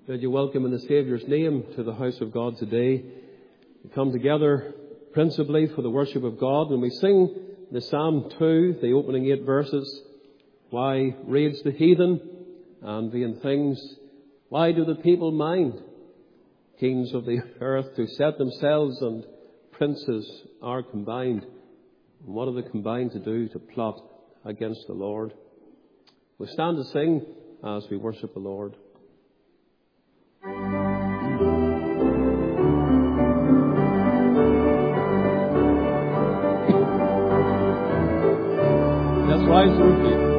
Bid you welcome in the Saviour's name to the house of God today. We come together principally for the worship of God, and we sing the Psalm 2, the opening 8 verses. Why rage the heathen and vain things? Why do the people mind? Kings of the earth to set themselves, and princes are combined. And what are they combined to do? To plot against the Lord. We stand to sing as we worship the Lord. Let's rise to our feet.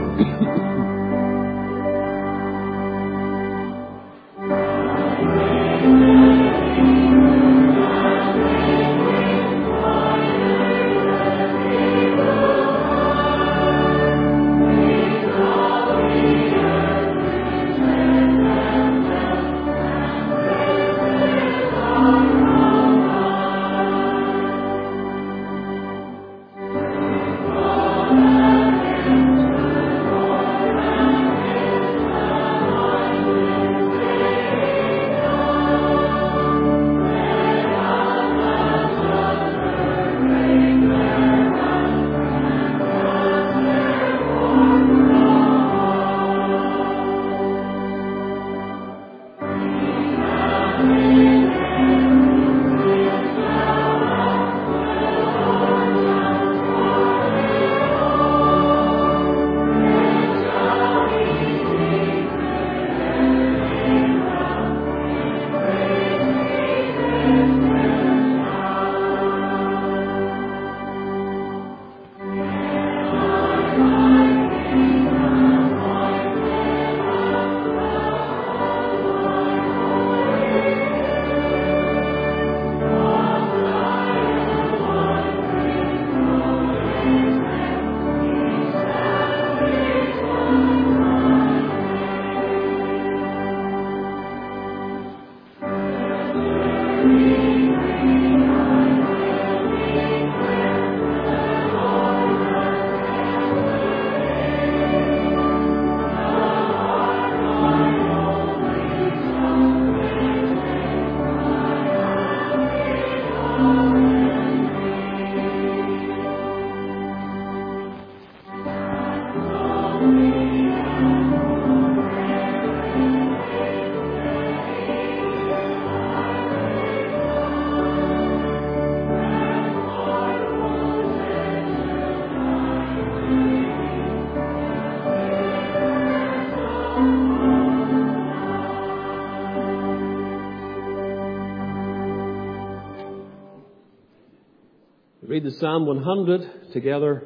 Read the Psalm 100 together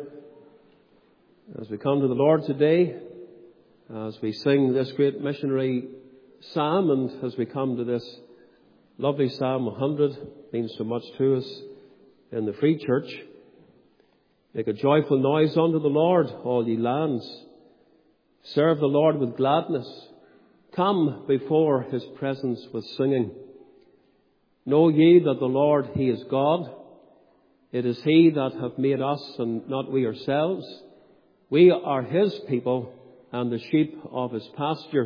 as we come to the Lord today, as we sing this great missionary psalm, and as we come to this lovely Psalm 100, means so much to us in the Free Church. Make a joyful noise unto the Lord, all ye lands. Serve the Lord with gladness. Come before his presence with singing. Know ye that the Lord, he is God. It is he that hath made us, and not we ourselves. We are his people, and the sheep of his pasture.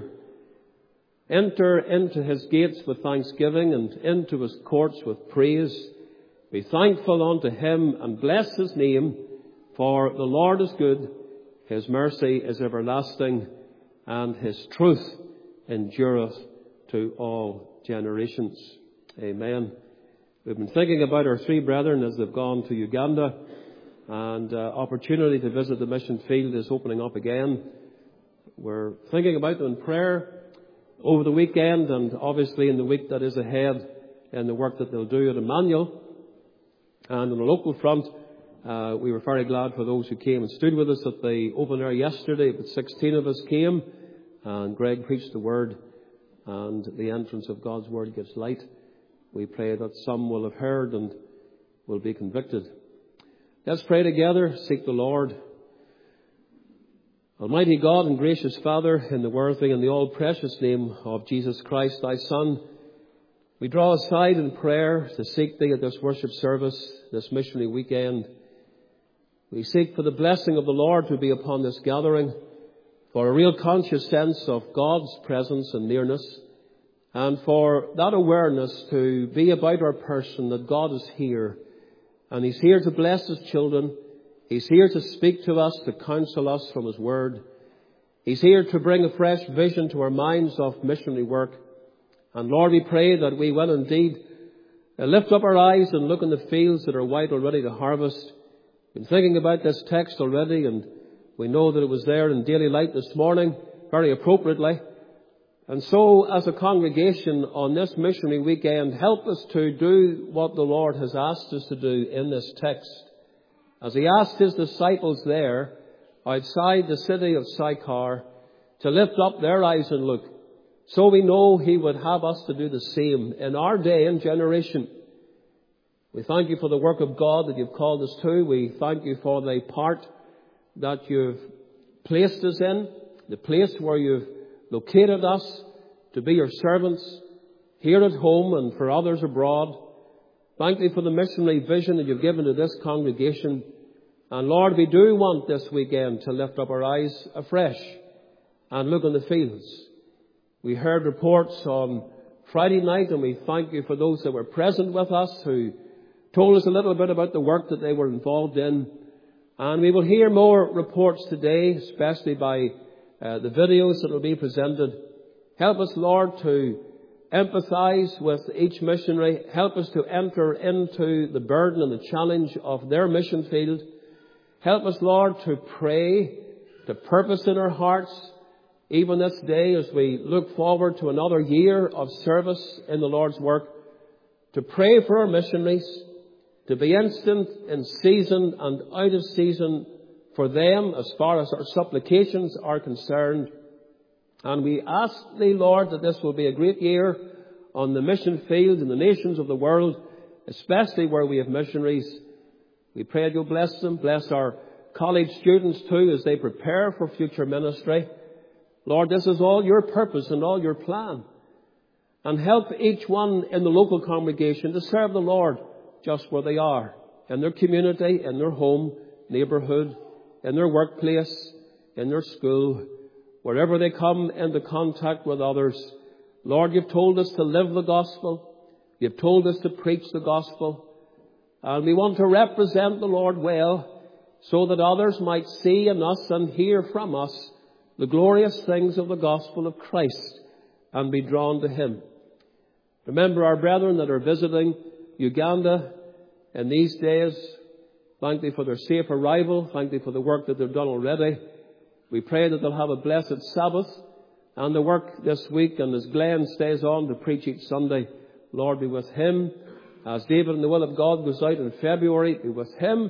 Enter into his gates with thanksgiving, and into his courts with praise. Be thankful unto him, and bless his name. For the Lord is good, his mercy is everlasting, and his truth endureth to all generations. Amen. We've been thinking about our three brethren as they've gone to Uganda, and opportunity to visit the mission field is opening up again. We're thinking about them in prayer over the weekend, and obviously in the week that is ahead in the work that they'll do at Emmanuel. And on the local front, we were very glad for those who came and stood with us at the open air yesterday. But 16 of us came, and Greg preached the word, and the entrance of God's word gives light. We pray that some will have heard and will be convicted. Let's pray together, seek the Lord. Almighty God and gracious Father, in the worthy and the all-precious name of Jesus Christ, thy Son, we draw aside in prayer to seek thee at this worship service, this missionary weekend. We seek for the blessing of the Lord to be upon this gathering, for a real conscious sense of God's presence and nearness, and for that awareness to be about our person, that God is here, and He's here to bless His children. He's here to speak to us, to counsel us from His Word. He's here to bring a fresh vision to our minds of missionary work. And Lord, we pray that we will indeed lift up our eyes and look in the fields that are white already to harvest. Been thinking about this text already, and we know that it was there in Daily Light this morning, very appropriately. And so, as a congregation on this missionary weekend, help us to do what the Lord has asked us to do in this text. As He asked His disciples there, outside the city of Sychar, to lift up their eyes and look, so we know He would have us to do the same in our day and generation. We thank You for the work of God that You've called us to. We thank You for the part that You've placed us in, the place where You've located us to be Your servants here at home and for others abroad. Thank You for the missionary vision that You've given to this congregation. And Lord, we do want this weekend to lift up our eyes afresh and look in the fields. We heard reports on Friday night, and we thank You for those that were present with us who told us a little bit about the work that they were involved in. And we will hear more reports today, especially by the videos that will be presented. Help us, Lord, to empathize with each missionary. Help us to enter into the burden and the challenge of their mission field. Help us, Lord, to pray, to purpose in our hearts, even this day as we look forward to another year of service in the Lord's work, to pray for our missionaries, to be instant in season and out of season for them as far as our supplications are concerned. And we ask Thee, Lord, that this will be a great year on the mission field in the nations of the world, especially where we have missionaries. We pray that You'll bless them, bless our college students too as they prepare for future ministry. Lord, this is all Your purpose and all Your plan. And help each one in the local congregation to serve the Lord just where they are, in their community, in their home, neighbourhood, in their workplace, in their school, wherever they come into contact with others. Lord, You've told us to live the gospel. You've told us to preach the gospel. And we want to represent the Lord well, so that others might see in us and hear from us the glorious things of the gospel of Christ and be drawn to Him. Remember our brethren that are visiting Uganda in these days. Thank Thee for their safe arrival. Thank Thee for the work that they've done already. We pray that they'll have a blessed Sabbath and the work this week. And as Glenn stays on to preach each Sunday, Lord, be with him. As David in the will of God goes out in February, be with him.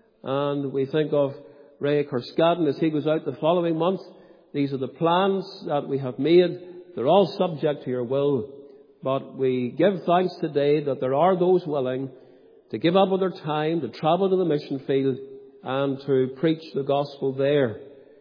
And we think of Ray Kerskaden as he goes out the following month. These are the plans that we have made. They're all subject to Your will. But we give thanks today that there are those willing to give up their time, to travel to the mission field and to preach the gospel there.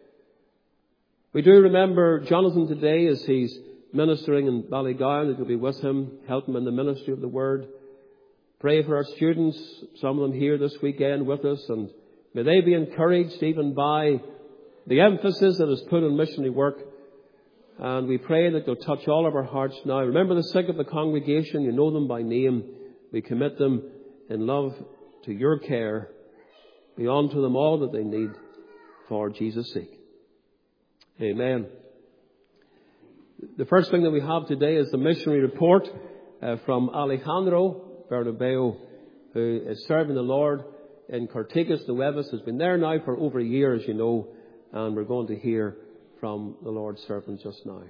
We do remember Jonathan today as he's ministering in Ballygowan, that You'll be with him, help him in the ministry of the Word. Pray for our students, some of them here this weekend with us, and may they be encouraged even by the emphasis that is put on missionary work. And we pray that You'll touch all of our hearts now. Remember the sick of the congregation. You know them by name. We commit them in love to Your care. Be unto them all that they need for Jesus' sake. Amen. The first thing that we have today is the missionary report from Alejandro Bernabeu, who is serving the Lord in Cortigas Nuevas. Has been there now for over a year, as you know, and we're going to hear from the Lord's servant just now.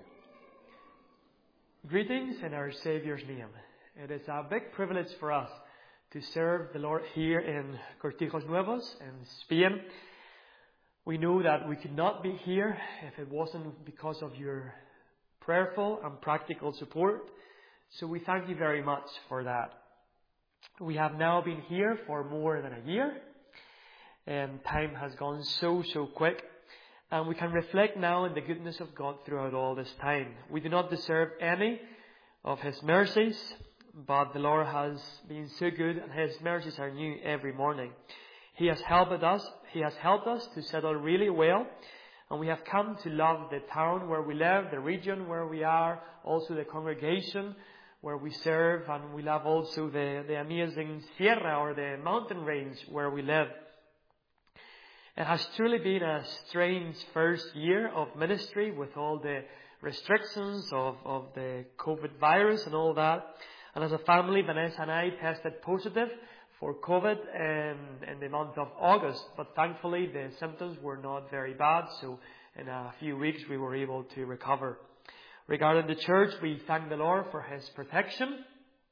Greetings in our Saviour's name. It is a big privilege for us to serve the Lord here in Cortigas Nuevas in Spain. We know that we could not be here if it wasn't because of your prayerful and practical support. So we thank you very much for that. We have now been here for more than a year, and time has gone so quick. And we can reflect now on the goodness of God throughout all this time. We do not deserve any of His mercies, but the Lord has been so good, and His mercies are new every morning. He has helped us to settle really well And we have come to love the town where we live, the region where we are, also the congregation where we serve, and we love also the amazing Sierra or the mountain range where we live. It has truly been a strange first year of ministry with all the restrictions of the COVID virus and all that. And as a family, Vanessa and I tested positive for COVID in the month of August. But thankfully, the symptoms were not very bad. So in a few weeks, we were able to recover. Regarding the church, we thank the Lord for His protection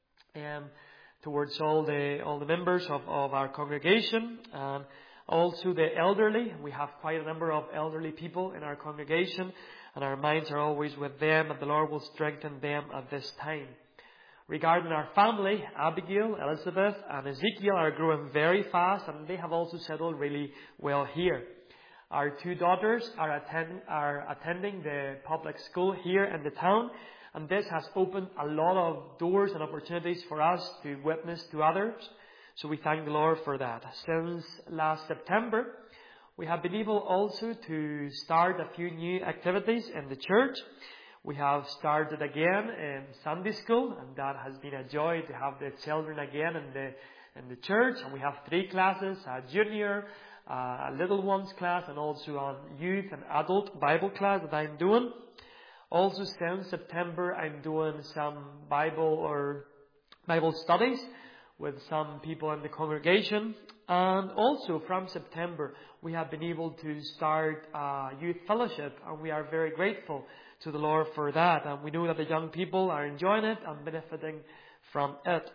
towards all the members of our congregation. And also the elderly. We have quite a number of elderly people in our congregation, and our minds are always with them, and the Lord will strengthen them at this time. Regarding our family, Abigail, Elizabeth, and Ezekiel are growing very fast, and they have also settled really well here. Our 2 daughters are attending the public school here in the town, and this has opened a lot of doors and opportunities for us to witness to others. So we thank the Lord for that. Since last September, we have been able also to start a few new activities in the church. We have started again in Sunday school, and that has been a joy to have the children again in the church. And we have 3 classes, a junior, a little ones class, and also a youth and adult Bible class that I'm doing. Also since September, I'm doing some Bible studies with some people in the congregation. And also from September, we have been able to start a youth fellowship, and we are very grateful to the Lord for that. And we know that the young people are enjoying it and benefiting from it.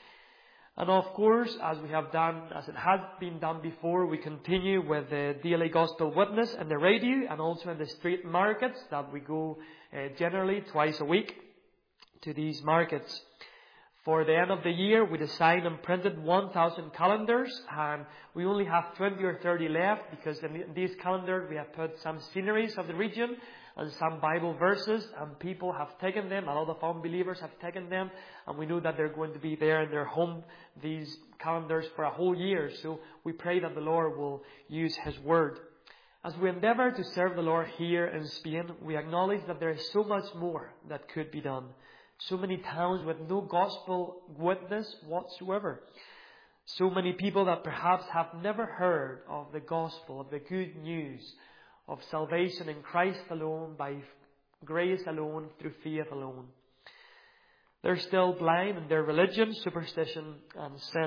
And of course, as it has been done before, we continue with the daily gospel witness and the radio, and also in the street markets that we go generally twice a week to these markets. For the end of the year, we designed and printed 1,000 calendars, and we only have 20 or 30 left, because in these calendars we have put some sceneries of the region and some Bible verses, and people have taken them. A lot of unbelievers have taken them, and we know that they're going to be there in their home, these calendars, for a whole year. So we pray that the Lord will use His Word. As we endeavor to serve the Lord here in Spain, we acknowledge that there is so much more that could be done. So many towns with no gospel witness whatsoever. So many people that perhaps have never heard of the gospel, of the good news of salvation in Christ alone, by grace alone, through faith alone. They're still blind in their religion, superstition, and sin.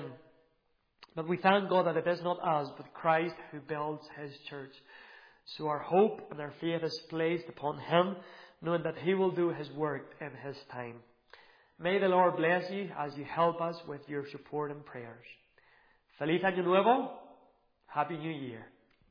But we thank God that it is not us, but Christ who builds His church. So our hope and our faith is placed upon Him, knowing that He will do His work in His time. May the Lord bless you as you help us with your support and prayers. Feliz Año Nuevo. Happy New Year.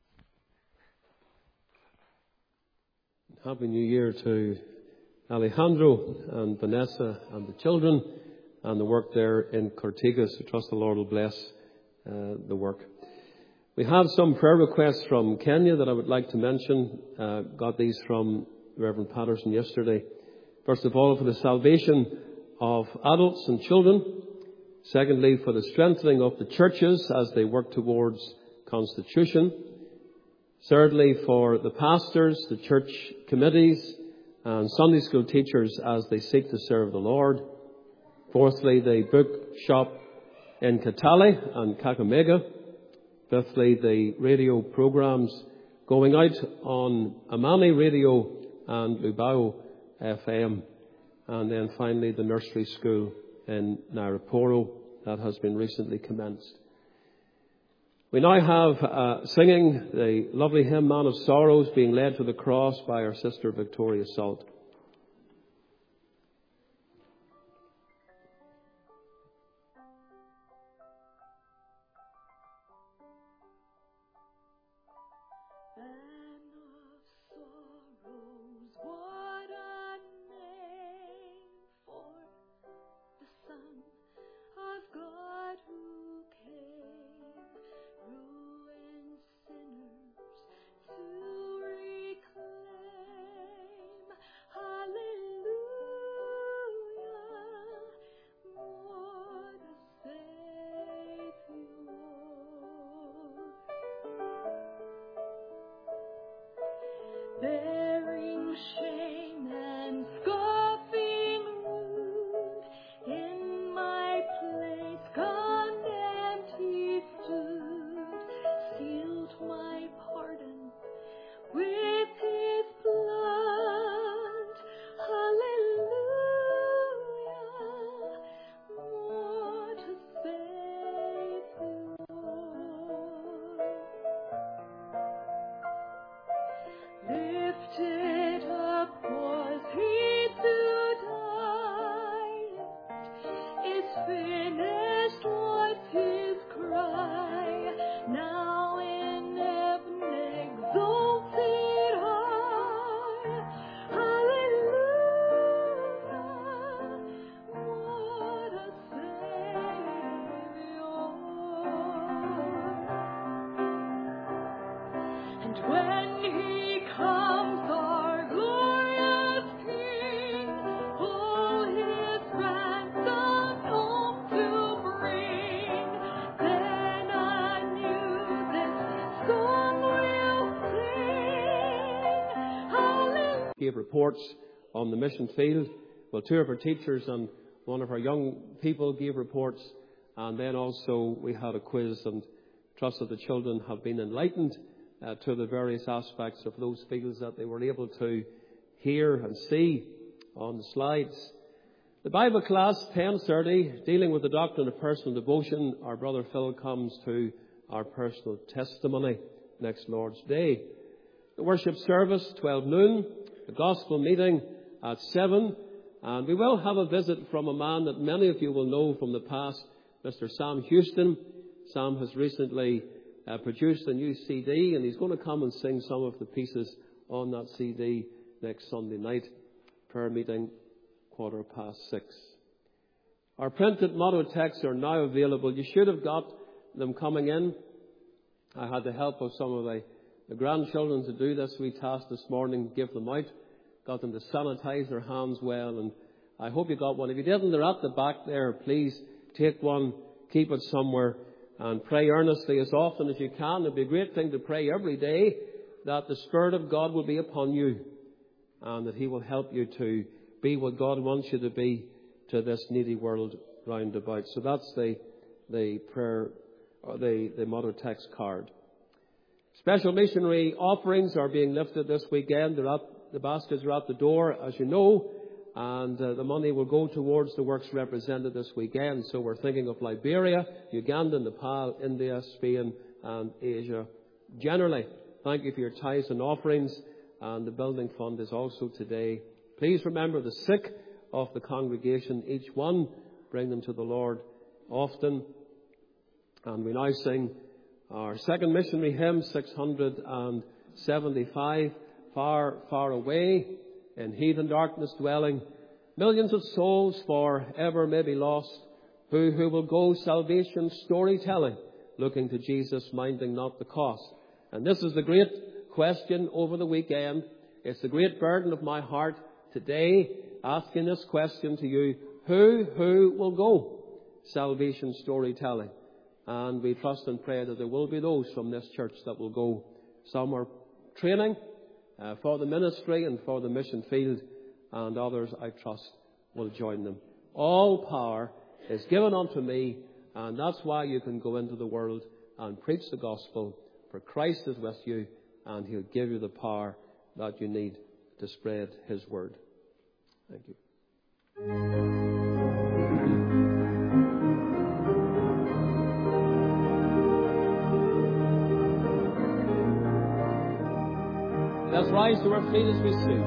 Happy New Year to Alejandro and Vanessa and the children and the work there in Cortigas. I trust the Lord will bless the work. We have some prayer requests from Kenya that I would like to mention. Got these from Reverend Patterson yesterday. First of all, for the salvation of adults and children. Secondly, for the strengthening of the churches as they work towards constitution. Thirdly, for the pastors, the church committees and Sunday school teachers as they seek to serve the Lord. Fourthly, the book shop in Kitale and Kakamega. Fifthly, the radio programs going out on Amani Radio and Lubao FM. And then finally, the nursery school in Nairaporo that has been recently commenced. We now have singing the lovely hymn, Man of Sorrows, being led to the cross by our sister Victoria Salt. reports on the mission field. Well, 2 of our teachers and 1 of our young people gave reports. And then also we had a quiz, and trust that the children have been enlightened to the various aspects of those fields that they were able to hear and see on the slides. The Bible class, 10:30, dealing with the doctrine of personal devotion. Our brother Phil comes to our personal testimony next Lord's Day. The worship service, 12 noon. The gospel meeting at 7. And we will have a visit from a man that many of you will know from the past, Mr. Sam Houston. Sam has recently produced a new CD, and he's going to come and sing some of the pieces on that CD next Sunday night. Prayer meeting, 6:15. Our printed motto texts are now available. You should have got them coming in. I had the help of some of the grandchildren to do this wee task this morning, give them out. Got them to sanitize their hands well, and I hope you got one. If you didn't, they're at the back there. Please take one, keep it somewhere, and pray earnestly as often as you can. It'd be a great thing to pray every day that the Spirit of God will be upon you, and that He will help you to be what God wants you to be to this needy world round about. So that's the prayer, or the motto text card. Special missionary offerings are being lifted this weekend. The baskets are at the door, as you know, and the money will go towards the works represented this weekend. So we're thinking of Liberia, Uganda, Nepal, India, Spain, and Asia generally. Thank you for your tithes and offerings, and the building fund is also today. Please remember the sick of the congregation, each one. Bring them to the Lord often. And we now sing our second missionary hymn, 675, Far, Far Away, in heathen darkness dwelling. Millions of souls forever may be lost. Who will go salvation storytelling, looking to Jesus, minding not the cost. And this is the great question over the weekend. It's the great burden of my heart today, asking this question to you. Who will go salvation storytelling? And we trust and pray that there will be those from this church that will go. Some are training for the ministry and for the mission field, and others, I trust, will join them. All power is given unto me, and that's why you can go into the world and preach the gospel, for Christ is with you, and He'll give you the power that you need to spread His word. Thank you. Let's rise to our feet as we sing.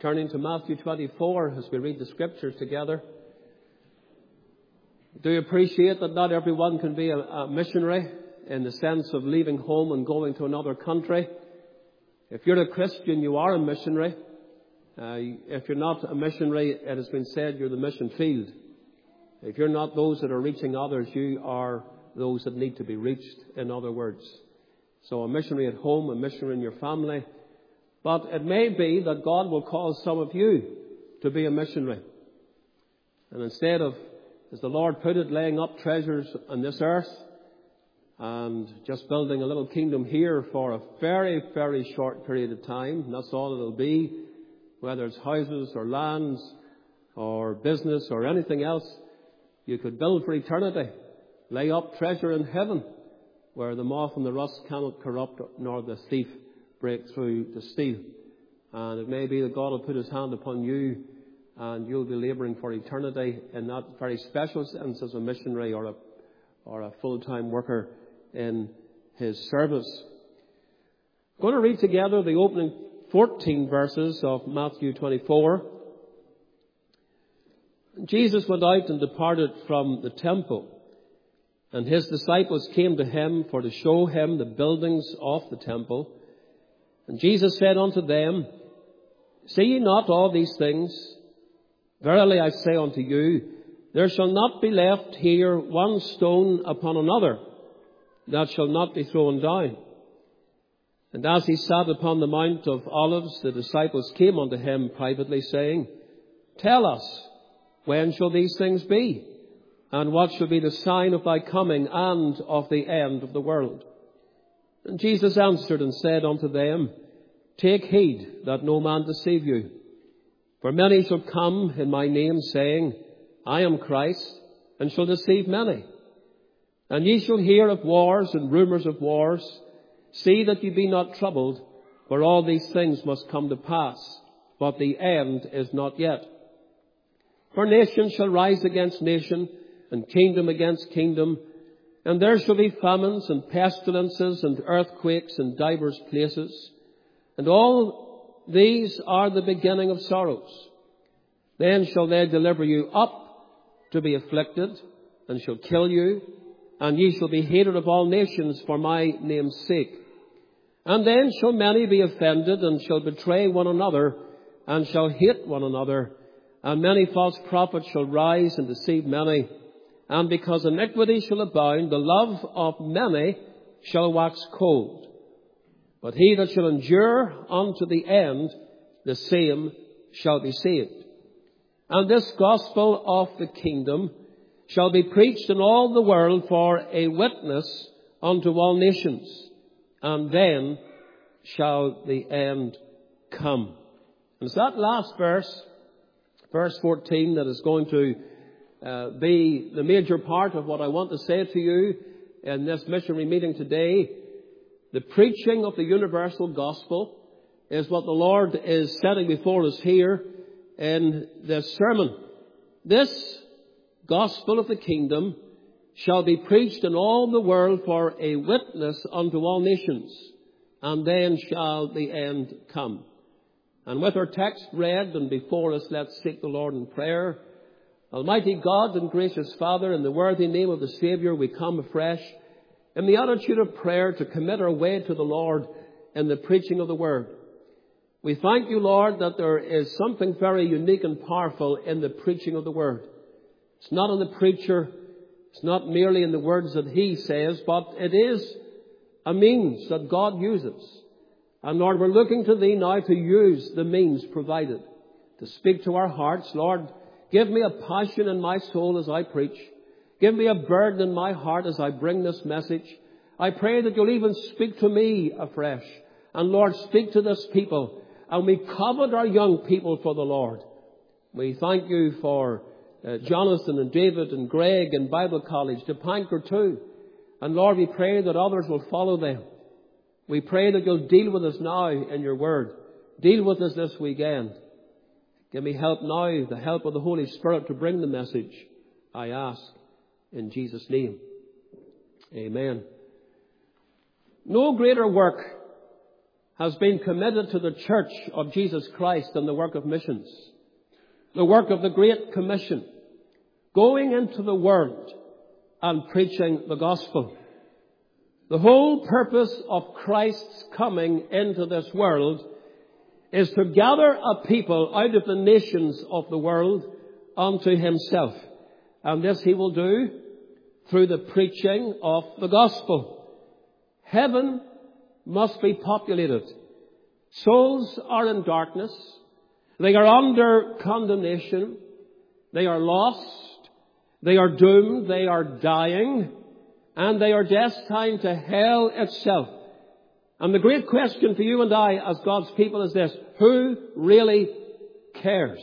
turning to Matthew 24 as we read the scriptures together. Do you appreciate that not everyone can be a missionary in the sense of leaving home and going to another country? If you're a Christian, you are a missionary. If you're not a missionary, it has been said you're the mission field. If you're not those that are reaching others, you are those that need to be reached, in other words. So a missionary at home, a missionary in your family. But it may be that God will cause some of you to be a missionary. And instead of, as the Lord put it, laying up treasures on this earth and just building a little kingdom here for a very, very short period of time, and that's all it'll be, whether it's houses or lands or business or anything else, you could build for eternity. Lay up treasure in heaven, where the moth and the rust cannot corrupt, nor the thief break through to steal. And it may be that God will put his hand upon you, and you'll be labouring for eternity in that very special sense as a missionary or a full-time worker in his service. I'm going to read together the opening 14 verses of Matthew 24. Jesus went out and departed from the temple, and his disciples came to him for to show him the buildings of the temple. And Jesus said unto them, See ye not all these things? Verily I say unto you, there shall not be left here one stone upon another that shall not be thrown down. And as he sat upon the Mount of Olives, the disciples came unto him privately, saying, Tell us, when shall these things be? And what shall be the sign of thy coming and of the end of the world? And Jesus answered and said unto them, Take heed that no man deceive you. For many shall come in my name, saying, I am Christ, and shall deceive many. And ye shall hear of wars and rumours of wars. See that ye be not troubled, for all these things must come to pass, but the end is not yet. For nation shall rise against nation, and kingdom against kingdom, and there shall be famines and pestilences and earthquakes in divers places. And all these are the beginning of sorrows. Then shall they deliver you up to be afflicted, and shall kill you, and ye shall be hated of all nations for my name's sake. And then shall many be offended, and shall betray one another, and shall hate one another. And many false prophets shall rise and deceive many. And because iniquity shall abound, the love of many shall wax cold. But he that shall endure unto the end, the same shall be saved. And this gospel of the kingdom shall be preached in all the world for a witness unto all nations. And then shall the end come. And it's that last verse, verse 14, that is going to be the major part of what I want to say to you in this missionary meeting today. The preaching of the universal gospel is what the Lord is setting before us here in this sermon. This gospel of the kingdom shall be preached in all the world for a witness unto all nations, and then shall the end come. And with our text read and before us, let's seek the Lord in prayer. Almighty God and gracious Father, in the worthy name of the Saviour, we come afresh in the attitude of prayer to commit our way to the Lord in the preaching of the Word. We thank you, Lord, that there is something very unique and powerful in the preaching of the Word. It's not in the preacher, it's not merely in the words that he says, but it is a means that God uses. And Lord, we're looking to Thee now to use the means provided to speak to our hearts. Lord, give me a passion in my soul as I preach. Give me a burden in my heart as I bring this message. I pray that You'll even speak to me afresh. And Lord, speak to this people. And we covet our young people for the Lord. We thank You for Jonathan and David and Greg and Bible College, Dipankar too. And Lord, we pray that others will follow them. We pray that You'll deal with us now in Your Word. Deal with us this weekend. Give me help now, the help of the Holy Spirit to bring the message, I ask in Jesus' name. Amen. No greater work has been committed to the Church of Jesus Christ and the work of missions, the work of the Great Commission, going into the world and preaching the gospel. The whole purpose of Christ's coming into this world is to gather a people out of the nations of the world unto himself. And this he will do through the preaching of the gospel. Heaven must be populated. Souls are in darkness. They are under condemnation. They are lost. They are doomed. They are dying. And they are destined to hell itself. And the great question for you and I as God's people is this: who really cares?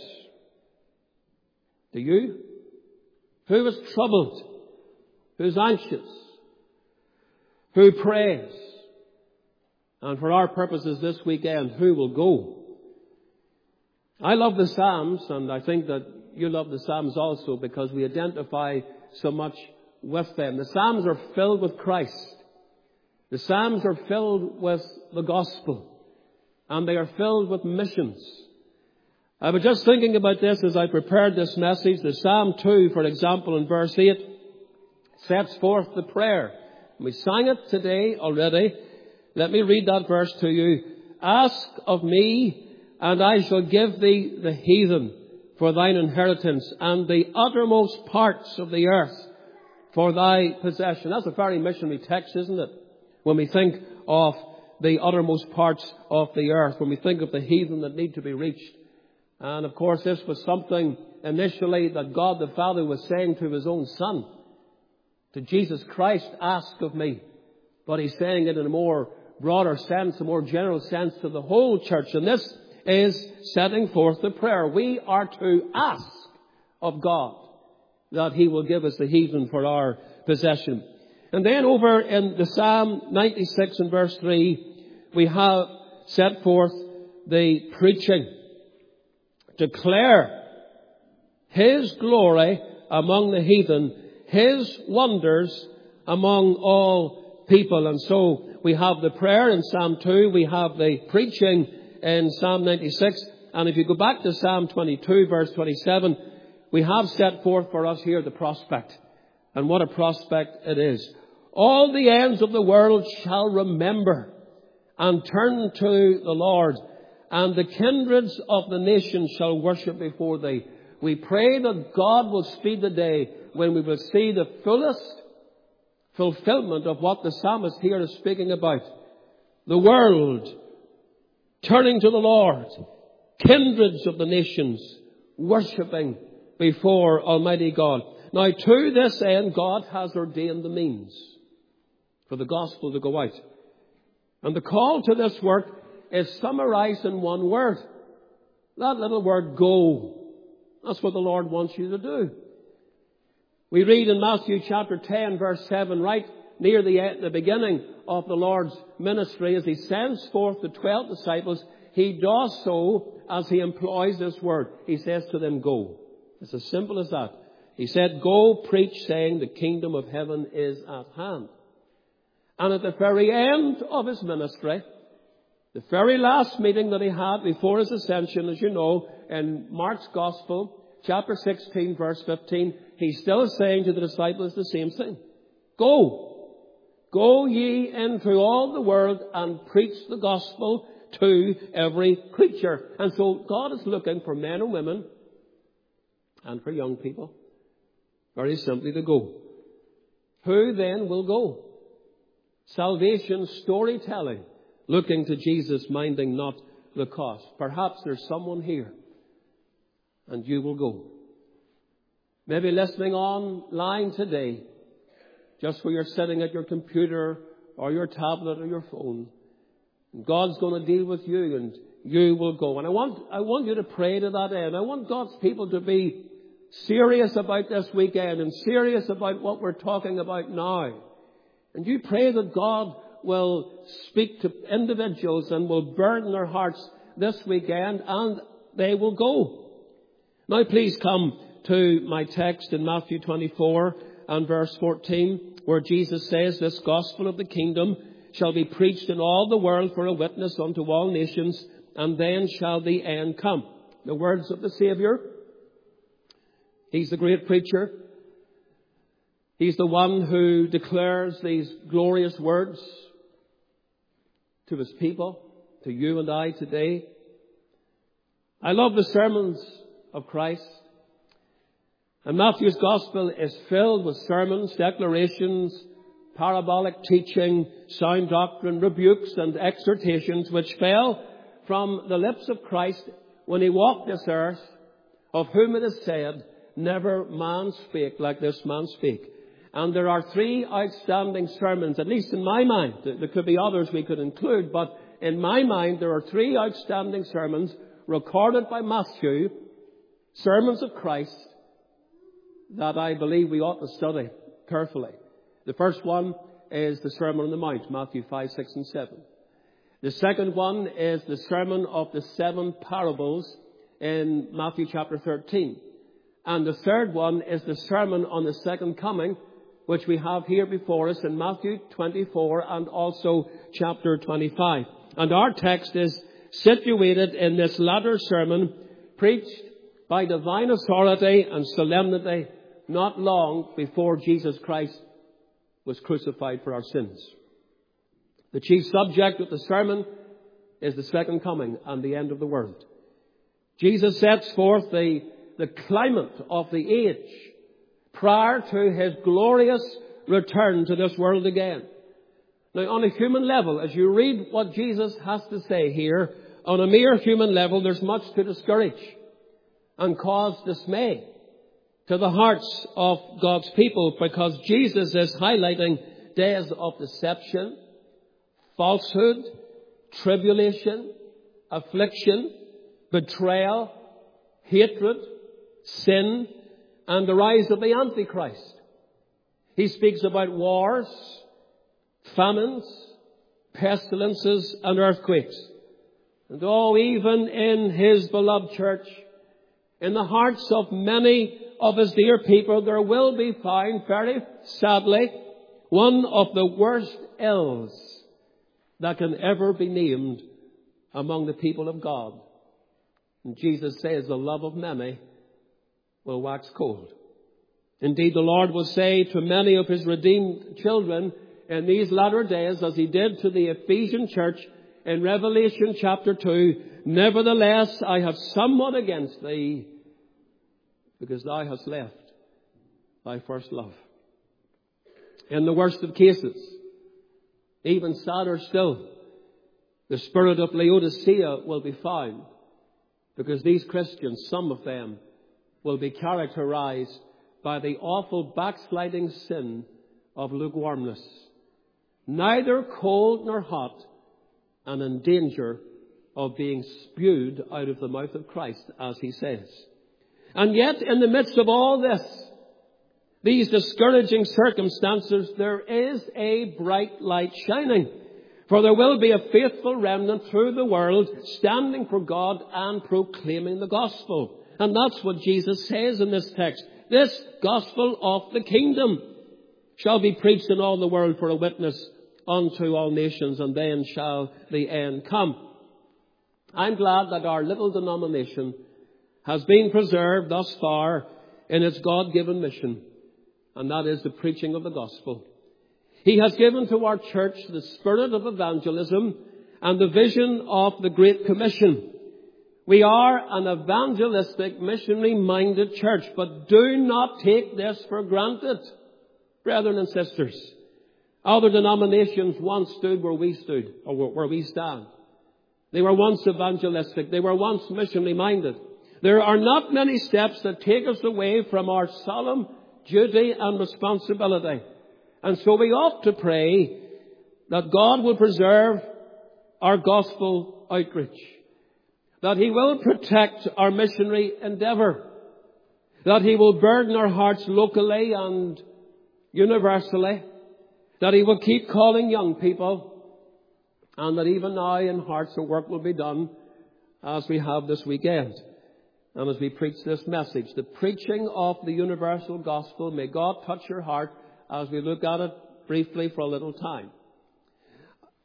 Do you? Who is troubled? Who's anxious? Who prays? And for our purposes this weekend, who will go? I love the Psalms, and I think that you love the Psalms also because we identify so much with them. The Psalms are filled with Christ. The Psalms are filled with the gospel. And they are filled with missions. I was just thinking about this as I prepared this message. The Psalm 2, for example, in verse 8, sets forth the prayer. We sang it today already. Let me read that verse to you. Ask of me, and I shall give thee the heathen for thine inheritance, and the uttermost parts of the earth for thy possession. That's a very missionary text, isn't it? When we think of the uttermost parts of the earth, when we think of the heathen that need to be reached. And of course, this was something initially that God the Father was saying to his own Son, to Jesus Christ, ask of me. But he's saying it in a more broader sense, a more general sense to the whole church. And this is setting forth the prayer. We are to ask of God that he will give us the heathen for our possession. And then over in the Psalm 96 and verse 3, we have set forth the preaching. Declare his glory among the heathen, his wonders among all people. And so we have the prayer in Psalm 2, we have the preaching in Psalm 96. And if you go back to Psalm 22, verse 27, we have set forth for us here the prospect. And what a prospect it is. All the ends of the world shall remember and turn to the Lord, and the kindreds of the nations shall worship before thee. We pray that God will speed the day when we will see the fullest fulfillment of what the psalmist here is speaking about. The world turning to the Lord, kindreds of the nations worshipping before Almighty God. Now, to this end, God has ordained the means for the gospel to go out. And the call to this work is summarized in one word. That little word, go. That's what the Lord wants you to do. We read in Matthew chapter 10, verse 7, right near the beginning of the Lord's ministry, as he sends forth the 12 disciples, he does so as he employs this word. He says to them, go. It's as simple as that. He said, go preach, saying the kingdom of heaven is at hand. And at the very end of his ministry, the very last meeting that he had before his ascension, as you know, in Mark's Gospel, chapter 16, verse 15, he's still saying to the disciples the same thing. Go. Go ye into all the world and preach the gospel to every creature. And so God is looking for men and women and for young people, very simply, to go. Who then will go? Salvation storytelling, looking to Jesus, minding not the cost. Perhaps there's someone here and you will go. Maybe listening online today, just where you're sitting at your computer or your tablet or your phone. And God's going to deal with you and you will go. And I want you to pray to that end. I want God's people to be serious about this weekend and serious about what we're talking about now. And you pray that God will speak to individuals and will burden their hearts this weekend, and they will go. Now please come to my text in Matthew 24 and verse 14, where Jesus says, this gospel of the kingdom shall be preached in all the world for a witness unto all nations, and then shall the end come. The words of the Saviour. He's the great preacher. He's the one who declares these glorious words to his people, to you and I today. I love the sermons of Christ. And Matthew's Gospel is filled with sermons, declarations, parabolic teaching, sound doctrine, rebukes and exhortations which fell from the lips of Christ when he walked this earth, of whom it is said, never man spake like this man spake. And there are three outstanding sermons, at least in my mind. There could be others we could include, but in my mind there are three outstanding sermons recorded by Matthew, sermons of Christ, that I believe we ought to study carefully. The first one is the Sermon on the Mount, Matthew 5, 6 and 7. The second one is the Sermon of the Seven Parables in Matthew chapter 13. And the third one is the Sermon on the Second Coming, which we have here before us in Matthew 24 and also chapter 25. And our text is situated in this latter sermon, preached by divine authority and solemnity not long before Jesus Christ was crucified for our sins. The chief subject of the sermon is the second coming and the end of the world. Jesus sets forth the climate of the age prior to his glorious return to this world again. Now, on a human level, as you read what Jesus has to say here, on a mere human level, there's much to discourage and cause dismay to the hearts of God's people, because Jesus is highlighting days of deception, falsehood, tribulation, affliction, betrayal, hatred, sin, and the rise of the Antichrist. He speaks about wars, famines, pestilences, and earthquakes. And even in his beloved church, in the hearts of many of his dear people, there will be found, very sadly, one of the worst ills that can ever be named among the people of God. And Jesus says the love of many will wax cold. Indeed, the Lord will say to many of his redeemed children in these latter days, as he did to the Ephesian church in Revelation chapter 2, nevertheless, I have somewhat against thee, because thou hast left thy first love. In the worst of cases, even sadder still, the spirit of Laodicea will be found, because these Christians, some of them, will be characterized by the awful backsliding sin of lukewarmness, neither cold nor hot, and in danger of being spewed out of the mouth of Christ, as he says. And yet, in the midst of all this, these discouraging circumstances, there is a bright light shining. For there will be a faithful remnant through the world standing for God and proclaiming the gospel. And that's what Jesus says in this text. This gospel of the kingdom shall be preached in all the world for a witness unto all nations, and then shall the end come. I'm glad that our little denomination has been preserved thus far in its God-given mission, and that is the preaching of the gospel. He has given to our church the spirit of evangelism and the vision of the Great Commission. We are an evangelistic, missionary-minded church, but do not take this for granted, brethren and sisters. Other denominations once stood where we stood, or where we stand. They were once evangelistic. They were once missionary-minded. There are not many steps that take us away from our solemn duty and responsibility. And so we ought to pray that God will preserve our gospel outreach, that he will protect our missionary endeavour, that he will burden our hearts locally and universally, that he will keep calling young people, and that even now in hearts the work will be done as we have this weekend. And as we preach this message, the preaching of the universal gospel, may God touch your heart as we look at it briefly for a little time.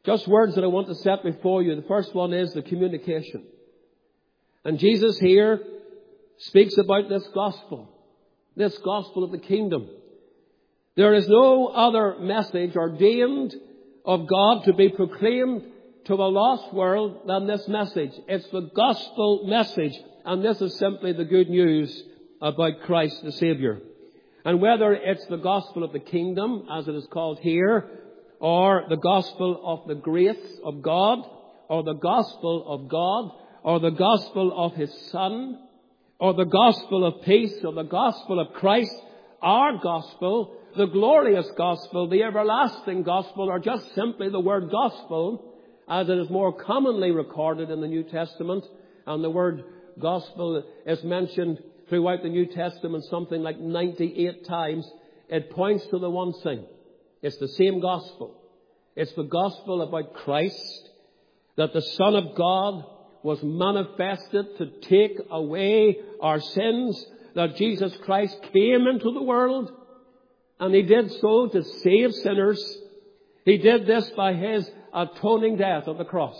Just words that I want to set before you. The first one is the communication. And Jesus here speaks about this gospel of the kingdom. There is no other message ordained of God to be proclaimed to a lost world than this message. It's the gospel message, and this is simply the good news about Christ the Saviour. And whether it's the gospel of the kingdom, as it is called here, or the gospel of the grace of God, or the gospel of God, or the gospel of His Son, or the gospel of peace, or the gospel of Christ, our gospel, the glorious gospel, the everlasting gospel, or just simply the word gospel, as it is more commonly recorded in the New Testament, and the word gospel is mentioned throughout the New Testament something like 98 times, it points to the one thing. It's the same gospel. It's the gospel about Christ, that the Son of God was manifested to take away our sins, that Jesus Christ came into the world, and He did so to save sinners. He did this by His atoning death on the cross.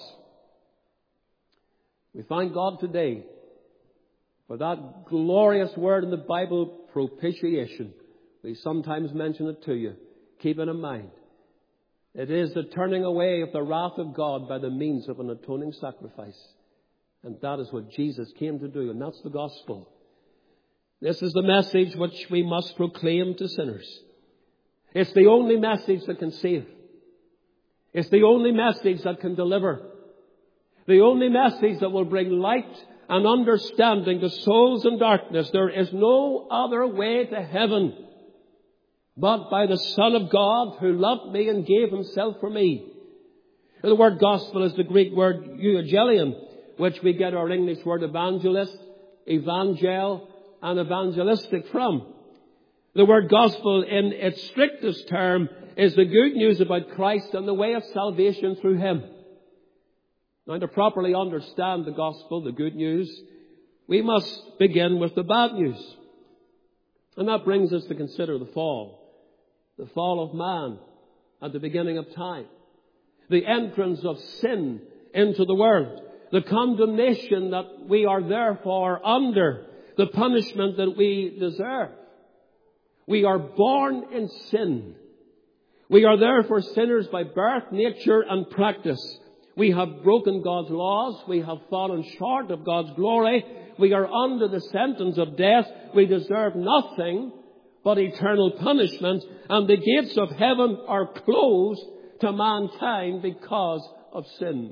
We thank God today for that glorious word in the Bible, propitiation. We sometimes mention it to you. Keep it in mind. It is the turning away of the wrath of God by the means of an atoning sacrifice. And that is what Jesus came to do, and that's the gospel. This is the message which we must proclaim to sinners. It's the only message that can save. It's the only message that can deliver. The only message that will bring light and understanding to souls in darkness. There is no other way to heaven but by the Son of God who loved me and gave Himself for me. And the word gospel is the Greek word euangelion, which we get our English word evangelist, evangel, and evangelistic from. The word gospel in its strictest term is the good news about Christ and the way of salvation through Him. Now, to properly understand the gospel, the good news, we must begin with the bad news. And that brings us to consider the fall of man at the beginning of time, the entrance of sin into the world, the condemnation that we are therefore under, the punishment that we deserve. We are born in sin. We are therefore sinners by birth, nature, and practice. We have broken God's laws. We have fallen short of God's glory. We are under the sentence of death. We deserve nothing but eternal punishment. And the gates of heaven are closed to mankind because of sin.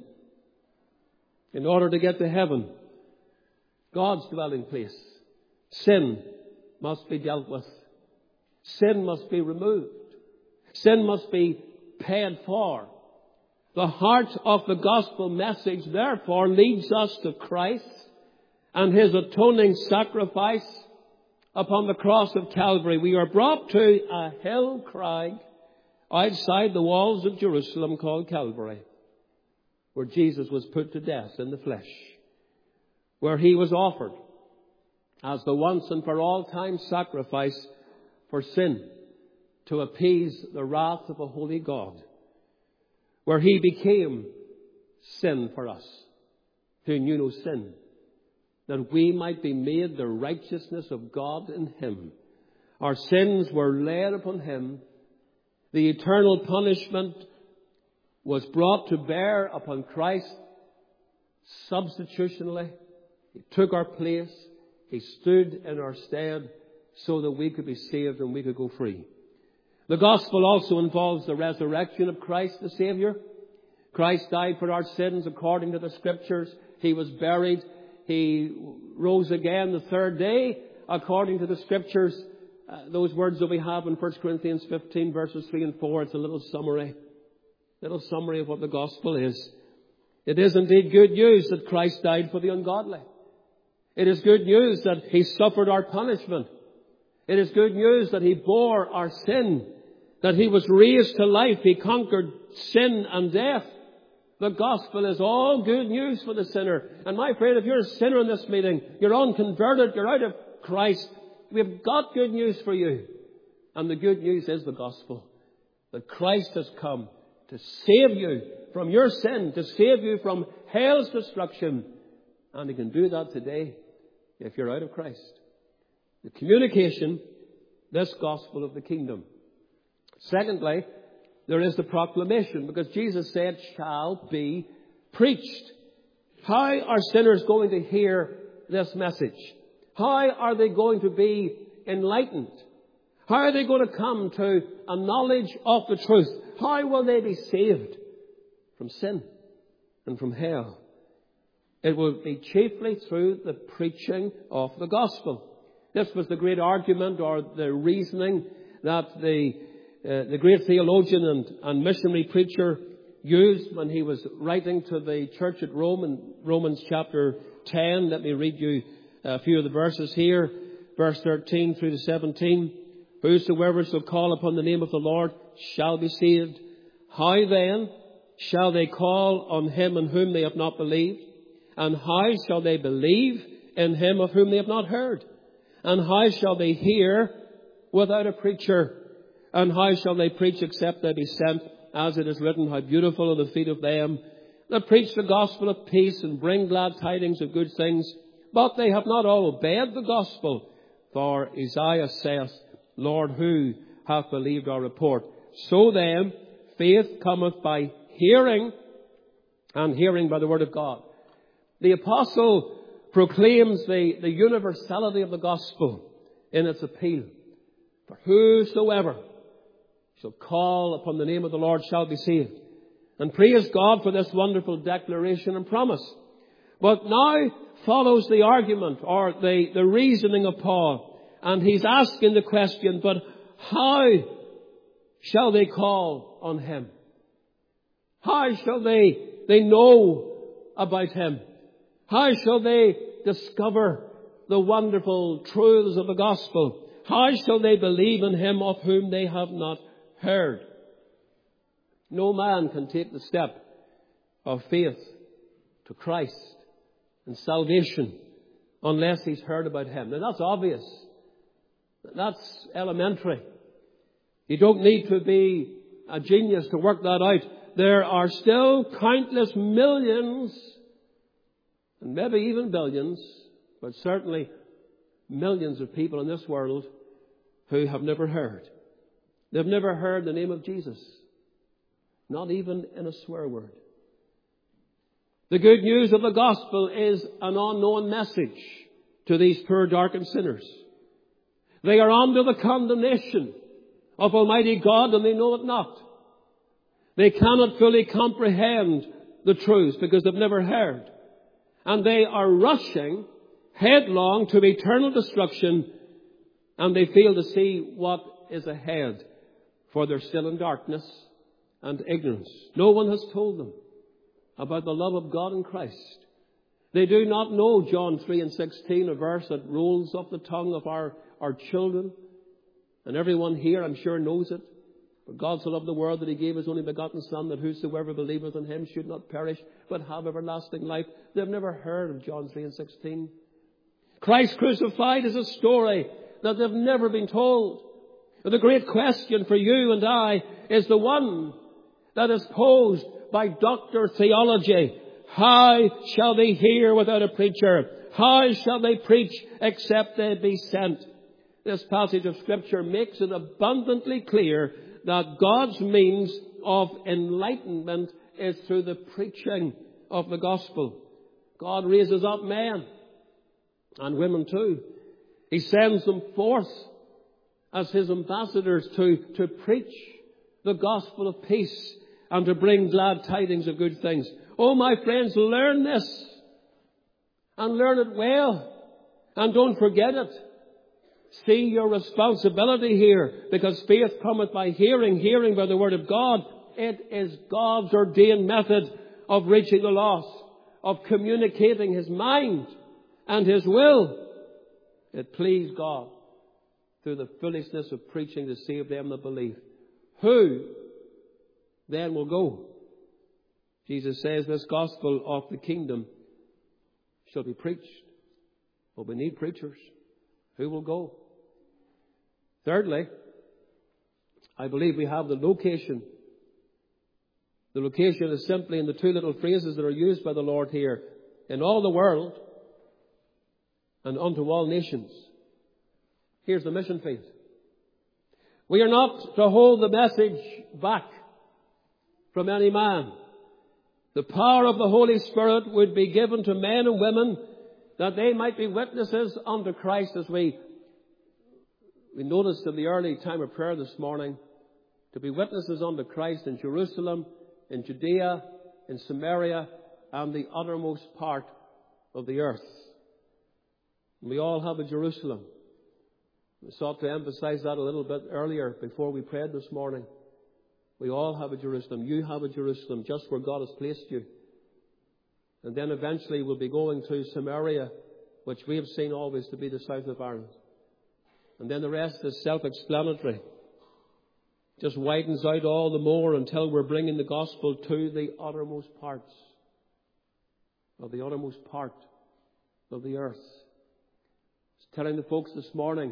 In order to get to heaven, God's dwelling place, sin must be dealt with. Sin must be removed. Sin must be paid for. The heart of the gospel message, therefore, leads us to Christ and His atoning sacrifice upon the cross of Calvary. We are brought to a hill crag outside the walls of Jerusalem called Calvary, where Jesus was put to death in the flesh, where He was offered as the once and for all time sacrifice for sin to appease the wrath of a holy God, where He became sin for us who knew no sin, that we might be made the righteousness of God in Him. Our sins were laid upon Him. The eternal punishment was brought to bear upon Christ substitutionally. He took our place. He stood in our stead so that we could be saved and we could go free. The gospel also involves the resurrection of Christ the Saviour. Christ died for our sins according to the Scriptures. He was buried. He rose again the third day according to the Scriptures. Those words that we have in 1 Corinthians 15 verses 3 and 4, it's a little summary of what the gospel is. It is indeed good news that Christ died for the ungodly. It is good news that He suffered our punishment. It is good news that He bore our sin, that He was raised to life. He conquered sin and death. The gospel is all good news for the sinner. And my friend, if you're a sinner in this meeting, you're unconverted, you're out of Christ, we've got good news for you. And the good news is the gospel, that Christ has come to save you from your sin, to save you from hell's destruction. And He can do that today if you're out of Christ. The communication, this gospel of the kingdom. Secondly, there is the proclamation, because Jesus said, shall be preached. How are sinners going to hear this message? How are they going to be enlightened? How are they going to come to a knowledge of the truth? How will they be saved from sin and from hell? It will be chiefly through the preaching of the gospel. This was the great argument or the reasoning that the great theologian and missionary preacher used when he was writing to the church at Rome in Romans chapter 10. Let me read you a few of the verses here. Verse 13 through to 17. Whosoever shall call upon the name of the Lord shall be saved. How then shall they call on Him in whom they have not believed? And how shall they believe in Him of whom they have not heard? And how shall they hear without a preacher? And how shall they preach except they be sent? As it is written, how beautiful are the feet of them that preach the gospel of peace and bring glad tidings of good things. But they have not all obeyed the gospel. For Isaiah saith, Lord, who hath believed our report? So then, faith cometh by hearing, and hearing by the word of God. The apostle proclaims the universality of the gospel in its appeal. For whosoever shall call upon the name of the Lord shall be saved. And praise God for this wonderful declaration and promise. But now follows the argument or the reasoning of Paul. And he's asking the question, but how shall they call on Him? How shall they know about Him? How shall they discover the wonderful truths of the gospel? How shall they believe in Him of whom they have not heard? No man can take the step of faith to Christ and salvation unless he's heard about Him. Now that's obvious. That's elementary. You don't need to be a genius to work that out. There are still countless millions, and maybe even billions, but certainly millions of people in this world who have never heard. They've never heard the name of Jesus. Not even in a swear word. The good news of the gospel is an unknown message to these poor darkened sinners. They are under the condemnation of Almighty God and they know it not. They cannot fully comprehend the truth because they've never heard. And they are rushing headlong to eternal destruction, and they fail to see what is ahead, for they're still in darkness and ignorance. No one has told them about the love of God in Christ. They do not know John 3:16, a verse that rolls off the tongue of our children. And everyone here, I'm sure, knows it. For God so loved the world that He gave His only begotten Son, that whosoever believeth in Him should not perish, but have everlasting life. They've never heard of John 3:16. Christ crucified is a story that they've never been told. And the great question for you and I is the one that is posed by Dr. Theology. How shall they hear without a preacher? How shall they preach except they be sent? This passage of Scripture makes it abundantly clear that God's means of enlightenment is through the preaching of the gospel. God raises up men and women too. He sends them forth as His ambassadors to preach the gospel of peace and to bring glad tidings of good things. Oh, my friends, learn this and learn it well and don't forget it. See your responsibility here, because faith cometh by hearing, hearing by the word of God. It is God's ordained method of reaching the lost, of communicating His mind and His will. It pleased God through the foolishness of preaching to save them that believe. Who then will go? Jesus says this gospel of the kingdom shall be preached. Well, we need preachers. Who will go? Thirdly, I believe we have the location The location is simply in the two little phrases that are used by the Lord here. In all the world and unto all nations. Here's the mission field. We are not to hold the message back from any man. The power of the Holy Spirit would be given to men and women that they might be witnesses unto Christ, as we noticed in the early time of prayer this morning, to be witnesses unto Christ in Jerusalem, in Judea, in Samaria, and the uttermost part of the earth. We all have a Jerusalem. We sought to emphasize that a little bit earlier before we prayed this morning. We all have a Jerusalem. You have a Jerusalem just where God has placed you. And then eventually we'll be going to Samaria, which we have seen always to be the south of Ireland. And then the rest is self-explanatory. Just widens out all the more until we're bringing the gospel to the uttermost parts of the uttermost part of the earth. I was telling the folks this morning,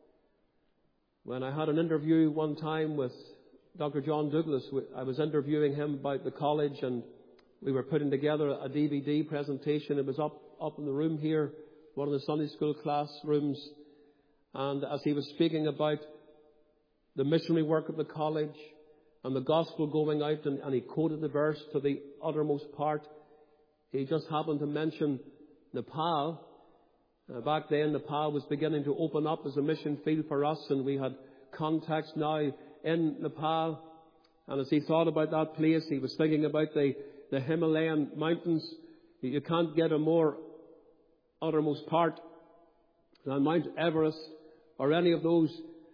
when I had an interview one time with Dr. John Douglas, I was interviewing him about the college, and we were putting together a DVD presentation. It was up in the room here, one of the Sunday school classrooms. And as he was speaking about the missionary work of the college and the gospel going out, and he quoted the verse to the uttermost part, he just happened to mention Nepal. Back then, Nepal was beginning to open up as a mission field for us, and we had contacts now in Nepal. And as he thought about that place, he was thinking about the Himalayan mountains. You can't get a more uttermost part than Mount Everest or any of those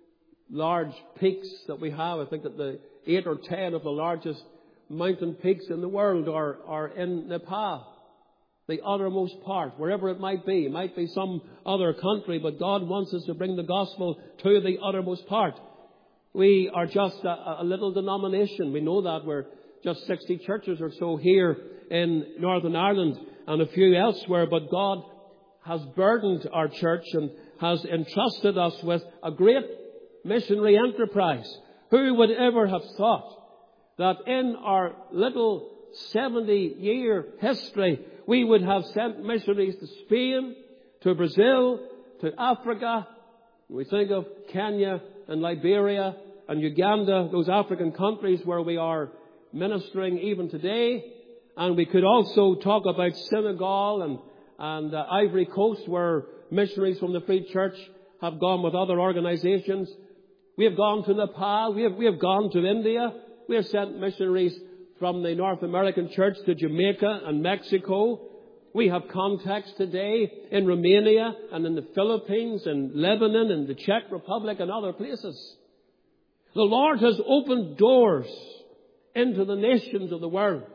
large peaks that we have. I think that the 8 or 10 of the largest mountain peaks in the world are in Nepal. The uttermost part, wherever it might be. It might be some other country, but God wants us to bring the gospel to the uttermost part. We are just a little denomination. We know that. We're just 60 churches or so here in Northern Ireland and a few elsewhere, but God has burdened our church and has entrusted us with a great missionary enterprise. Who would ever have thought that in our little 70-year history we would have sent missionaries to Spain, to Brazil, to Africa? We think of Kenya and Liberia and Uganda, those African countries where we are ministering even today. And we could also talk about Senegal and Ivory Coast, where missionaries from the Free Church have gone with other organizations. We have gone to Nepal. We have gone to India. We have sent missionaries from the North American Church to Jamaica and Mexico. We have contacts today in Romania and in the Philippines and Lebanon and the Czech Republic and other places. The Lord has opened doors into the nations of the world.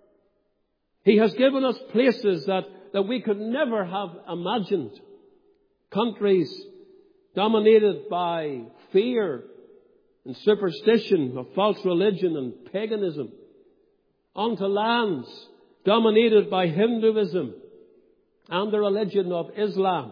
He has given us places that we could never have imagined. Countries dominated by fear and superstition of false religion and paganism, onto lands dominated by Hinduism and the religion of Islam.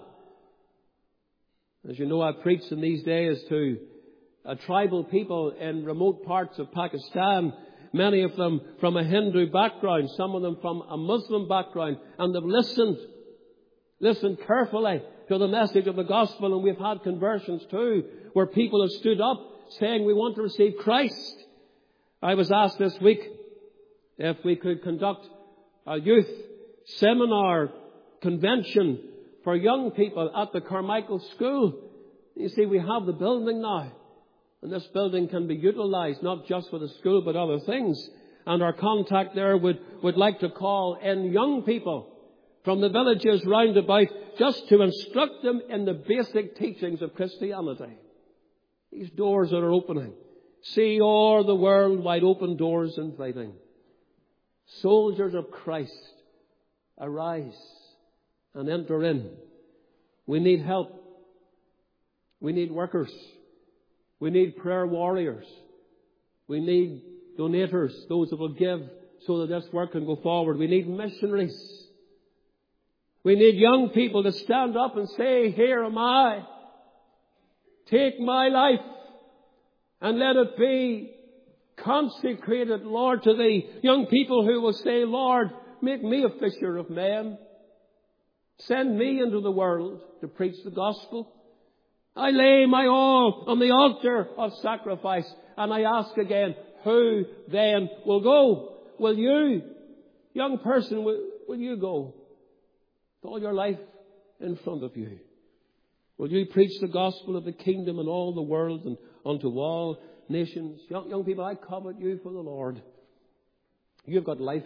As you know, I preach in these days to tribal people in remote parts of Pakistan, many of them from a Hindu background, some of them from a Muslim background, and they've listened carefully to the message of the gospel, and we've had conversions too, where people have stood up saying, we want to receive Christ. I was asked this week if we could conduct a youth seminar convention for young people at the Carmichael School. You see, we have the building now, and this building can be utilized not just for the school but other things. And our contact there would like to call in young people from the villages round about, just to instruct them in the basic teachings of Christianity. These doors that are opening. See o'er the world wide open doors inviting. Soldiers of Christ, arise and enter in. We need help. We need workers. We need prayer warriors. We need donators, those that will give so that this work can go forward. We need missionaries. We need young people to stand up and say, here am I. Take my life and let it be consecrated, Lord, to Thee. Young people who will say, Lord, make me a fisher of men. Send me into the world to preach the gospel. I lay my all on the altar of sacrifice. And I ask again, who then will go? Will you, young person, will you go? With all your life in front of you. Will you preach the gospel of the kingdom in all the world and unto all nations? Young people, I covet you for the Lord. You've got life.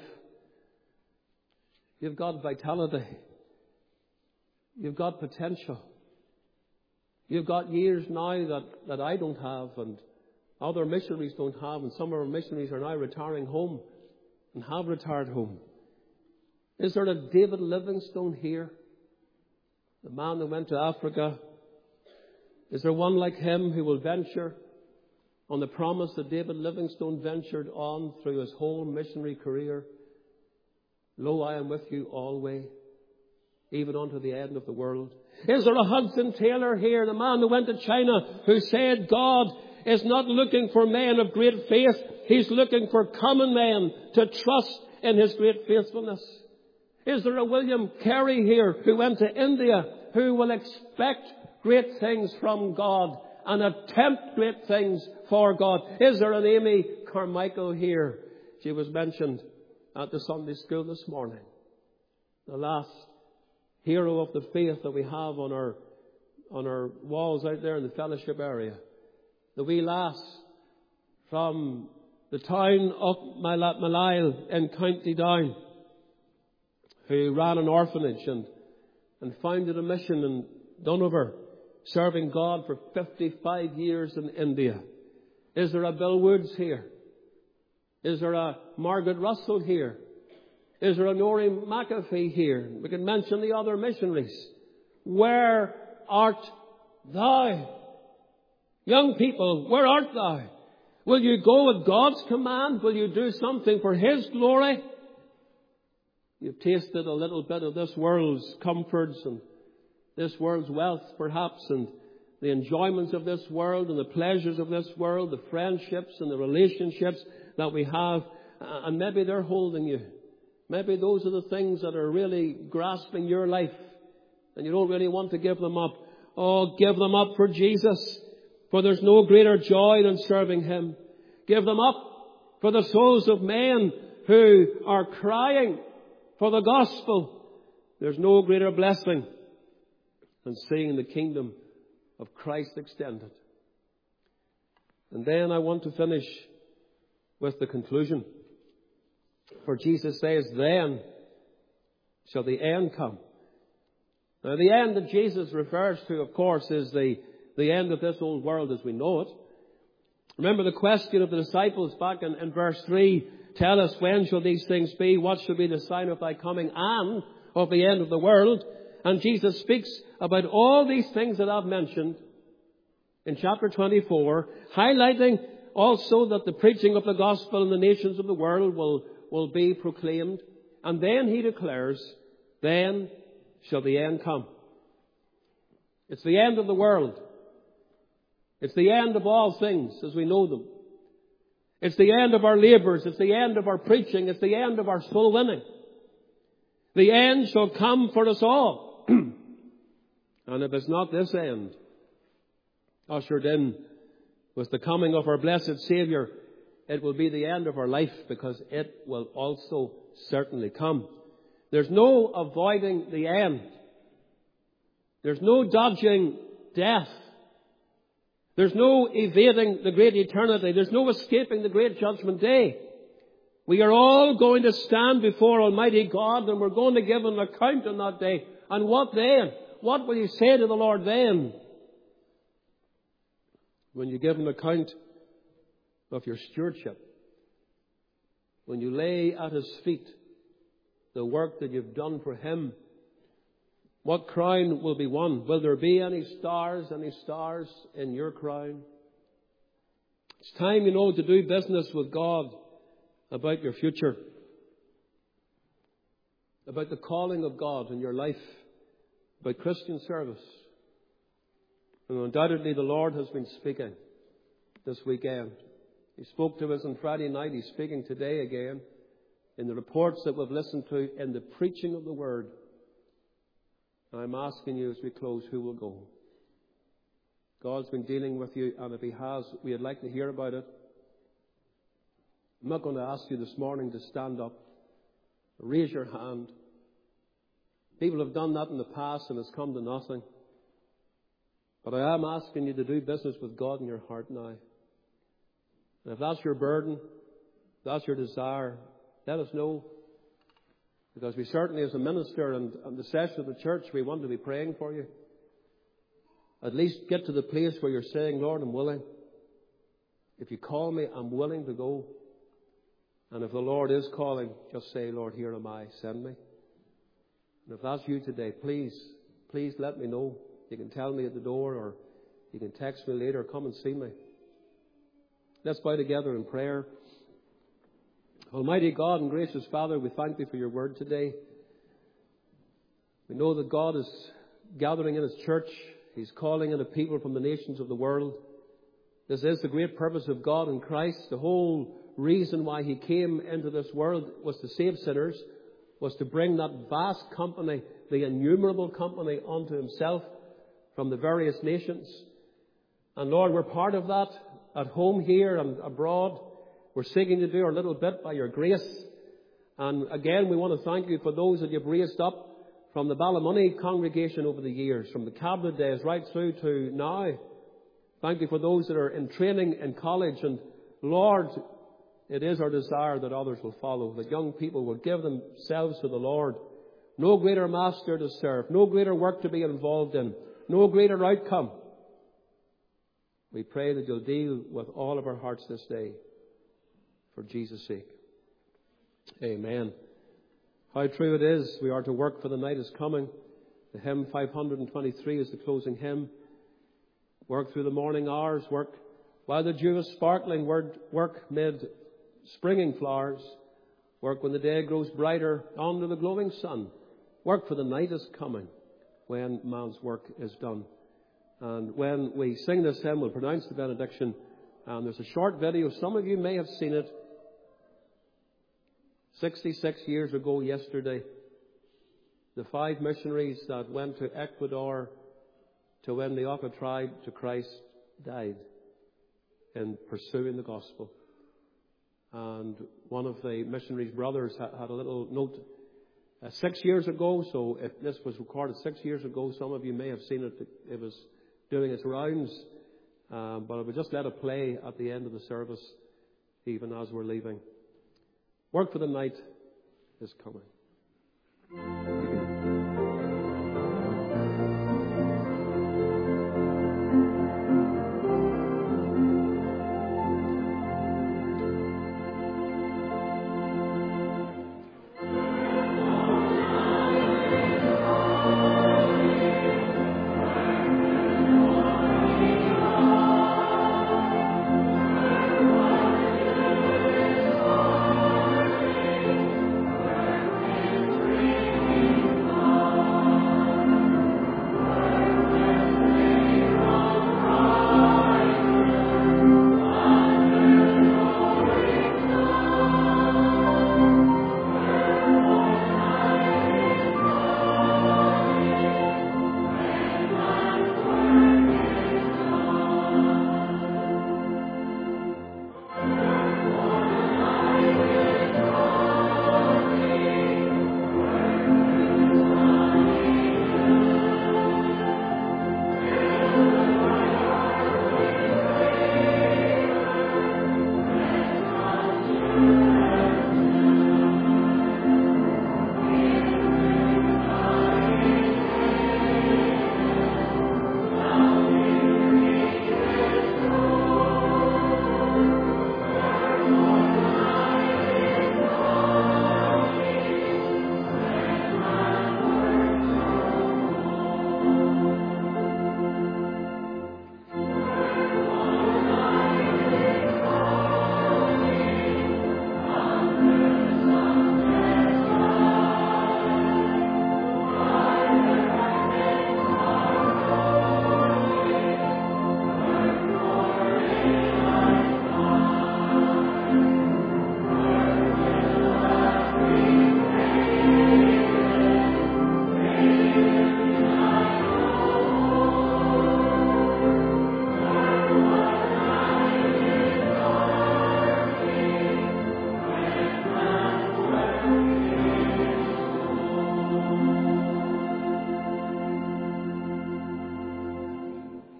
You've got vitality. You've got potential. You've got years now that I don't have and other missionaries don't have, and some of our missionaries are now retiring home and have retired home. Is there a David Livingstone here? The man that went to Africa. Is there one like him who will venture on the promise that David Livingstone ventured on through his whole missionary career? Lo, I am with you always, even unto the end of the world. Is there a Hudson Taylor here, the man who went to China, who said God is not looking for men of great faith. He's looking for common men to trust in His great faithfulness. Is there a William Carey here who went to India, who will expect great things from God and attempt great things for God? Is there an Amy Carmichael here? She was mentioned at the Sunday school this morning. The last hero of the faith that we have on our walls out there in the fellowship area. The wee lass from the town of Malile in County Down, who ran an orphanage and founded a mission in Dohnavur, serving God for 55 years in India. Is there a Bill Woods here? Is there a Margaret Russell here? Is there a Noreen McAfee here? We can mention the other missionaries. Where art thou? Young people, where art thou? Will you go at God's command? Will you do something for His glory? You've tasted a little bit of this world's comforts and this world's wealth, perhaps, and the enjoyments of this world and the pleasures of this world, the friendships and the relationships that we have, and maybe they're holding you. Maybe those are the things that are really grasping your life, and you don't really want to give them up. Oh, give them up for Jesus, for there's no greater joy than serving Him. Give them up for the souls of men who are crying for the gospel. There's no greater blessing than seeing the kingdom of Christ extended. And then I want to finish with the conclusion. For Jesus says, then shall the end come. Now the end that Jesus refers to, of course, is the end of this old world as we know it. Remember the question of the disciples back in verse 3. Tell us, when shall these things be? What shall be the sign of thy coming and of the end of the world? And Jesus speaks about all these things that I've mentioned in chapter 24, highlighting also that the preaching of the gospel in the nations of the world will be proclaimed. And then He declares, then shall the end come. It's the end of the world. It's the end of all things as we know them. It's the end of our labours. It's the end of our preaching. It's the end of our soul winning. The end shall come for us all. And if it's not this end, ushered in with the coming of our blessed Saviour, it will be the end of our life, because it will also certainly come. There's no avoiding the end. There's no dodging death. There's no evading the great eternity. There's no escaping the great judgment day. We are all going to stand before Almighty God, and we're going to give an account on that day. And what then? What will you say to the Lord then? When you give an account of your stewardship, when you lay at His feet the work that you've done for Him, what crown will be won? Will there be any stars in your crown? It's time, to do business with God about your future, about the calling of God in your life, about Christian service. And undoubtedly the Lord has been speaking this weekend. He spoke to us on Friday night. He's speaking today again in the reports that we've listened to, in the preaching of the Word. And I'm asking you as we close, who will go? God's been dealing with you, and if He has, we'd like to hear about it. I'm not going to ask you this morning to stand up, raise your hand. People have done that in the past and it's come to nothing. But I am asking you to do business with God in your heart now. And if that's your burden, if that's your desire, let us know. Because we certainly, as a minister and the session of the church, we want to be praying for you. At least get to the place where you're saying, Lord, I'm willing. If you call me, I'm willing to go. And if the Lord is calling, just say, Lord, here am I, send me. And if that's you today, please let me know. You can tell me at the door, or you can text me later, come and see me. Let's bow together in prayer. Almighty God and gracious Father, we thank Thee for Your word today. We know that God is gathering in His church. He's calling in a people from the nations of the world. This is the great purpose of God in Christ. The whole reason why He came into this world was to save sinners, was to bring that vast company, the innumerable company, unto Himself from the various nations. And Lord, we're part of that at home here and abroad. We're seeking to do our little bit by Your grace. And again, we want to thank You for those that You've raised up from the Ballymoney congregation over the years, from the cabinet days right through to now. Thank You for those that are in training in college. And Lord, it is our desire that others will follow, that young people will give themselves to the Lord. No greater master to serve, no greater work to be involved in, no greater outcome. We pray that You'll deal with all of our hearts this day, for Jesus' sake. Amen. How true it is, we are to work, for the night is coming. The hymn 523 is the closing hymn. Work through the morning hours, work while the dew is sparkling, work mid springing flowers, work when the day grows brighter under the glowing sun. Work, for the night is coming, when man's work is done. And when we sing this hymn, we'll pronounce the benediction. And there's a short video. Some of you may have seen it. 66 years ago yesterday, the 5 missionaries that went to Ecuador to win the Auca tribe to Christ died in pursuing the gospel. And one of the missionaries' brothers had a little note 6 years ago. So if this was recorded 6 years ago, some of you may have seen it. It was doing its rounds. But I would just let it play at the end of the service, even as we're leaving. Work for the night is coming.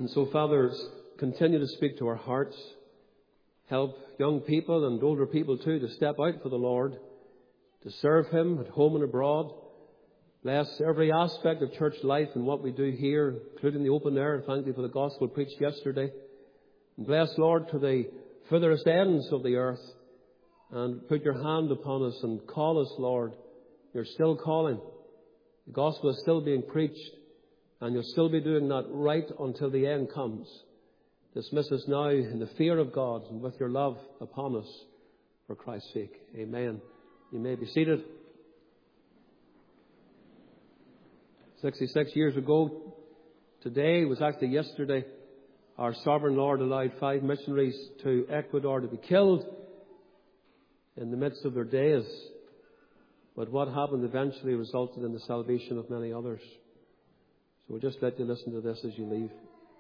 And so, Father, continue to speak to our hearts. Help young people and older people too to step out for the Lord, to serve Him at home and abroad. Bless every aspect of church life and what we do here, including the open air. Thank you for the gospel preached yesterday. And bless, Lord, to the furthest ends of the earth. And put your hand upon us and call us, Lord. You're still calling. The gospel is still being preached. And you'll still be doing that right until the end comes. Dismiss us now in the fear of God and with your love upon us for Christ's sake. Amen. You may be seated. 66 years ago, today was actually yesterday, our sovereign Lord allowed 5 missionaries to Ecuador to be killed in the midst of their days. But what happened eventually resulted in the salvation of many others. So we'll just let you listen to this as you leave.